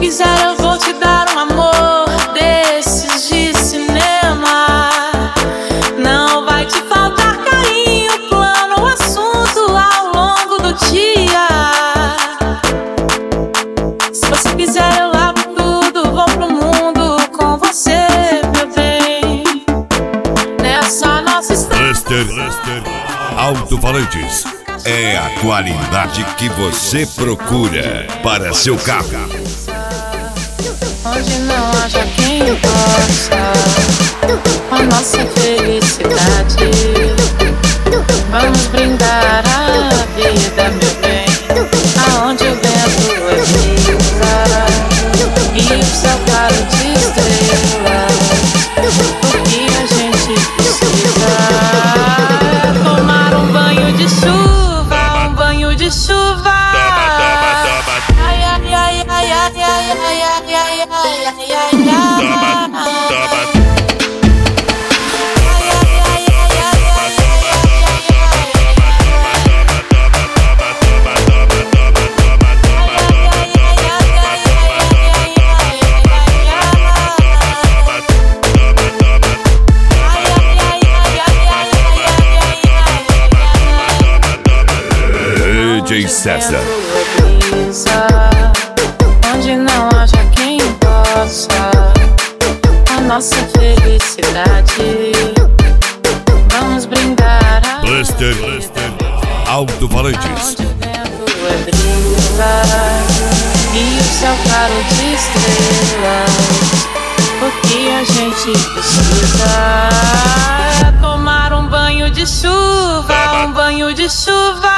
quiser eu vou te dar um amor desses de cinema. Não vai te faltar carinho, plano, assunto ao longo do dia. Se você quiser eu lavo tudo, vou pro mundo com você, meu bem. Nessa nossa estrada. Cluster Alto-Falantes é a qualidade que você procura para seu carro. Onde não haja quem possa a nossa felicidade. Vamos brindar a vida, meu bem, aonde o vento brisa e o céu claro de estrelas. O que a gente precisa é tomar um banho de chuva, um banho de chuva. Ai, ai, ai, ai, ai, ai, ai, ai, ai, ai, ai, ai. DJ César. Onde não haja quem possa a nossa felicidade. Vamos brindar a Cluster Alto-Falantes. onde o vento brisa e o céu claro de estrelas. O que a gente precisa é tomar um banho de chuva, um banho de chuva.